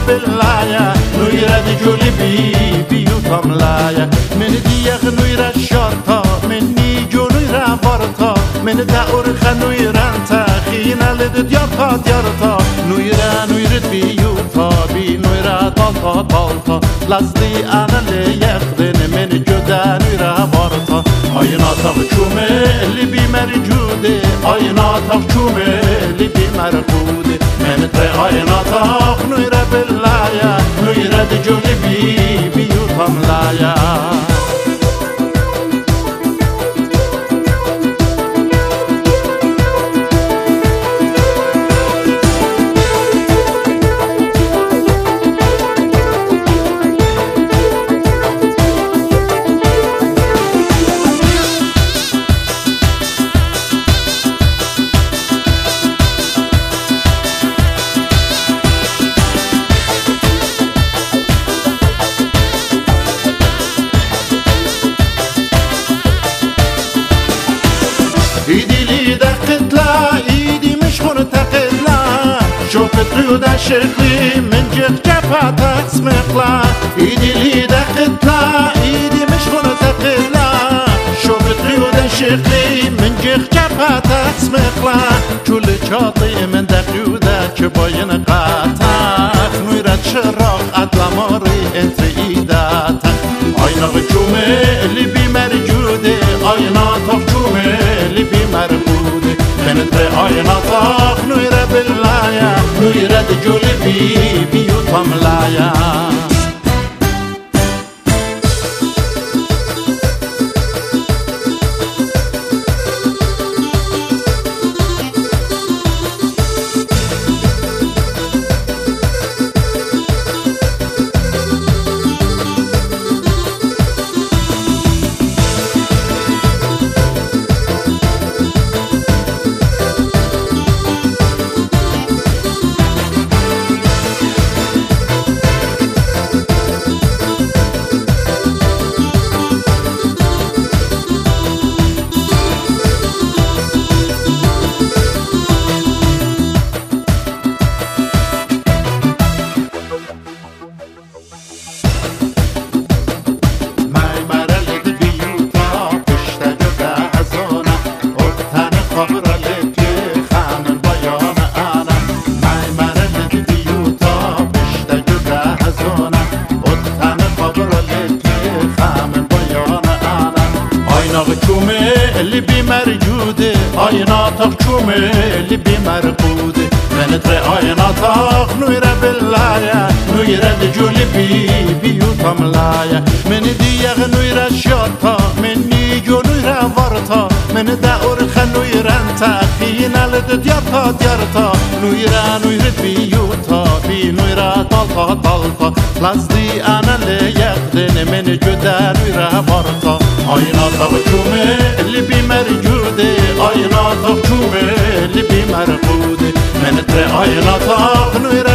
بالله نويرة جولي بيوتام لايا من ديغ نويرة شرطة مني جو نويرة ورطة من داور خنويرة تخينا لد ديارتا نويرة بيوتا نويرة طالتا لازدي أنا اللي يخدن من جدا نويرة ورطة آيناتاق چومه اللي بمرجوده آيناتاق چومه اللي بمرقوده من تري آيناتاق نويرة بالله نويرة جولي بيوتام لايا ايدي لي دقت لا ايدي مش مرتقد لا شوفت ريودا شكلي من جغ جفات اسمق لا ايدي لي دقت لا ايدي مش مرتقد لا شوفت ريودا شكلي من جغ جفات اسمق لا كل شاطئ من دقيودا كباين قاتاق نويرة شراق ادلا ماري انت ايداتك آيناق جومه اللي بمرجوده آيناتاق جومه اللي بمرقوده من تري آيناتاق نويرة بالله نويرة جولي بيوتام لايا اللي بمرجوده آيناتاق چومه اللي بمرقوده من تري آيناتاق نويرة بالله نويرة جولي بيوتام لايا من ديغ نويرة شرطة مني جو نويرة ورطة من داور خنويرة تخينا لد ديارتا نويرة بيوتا نويرة طالتا لازدي أنا اللي يخدن من جدا نويرة ورطة آيناتاق چومه اللي بمرجوده آيناتاق چومه اللي بمرقوده من تري آيناتاق نويرة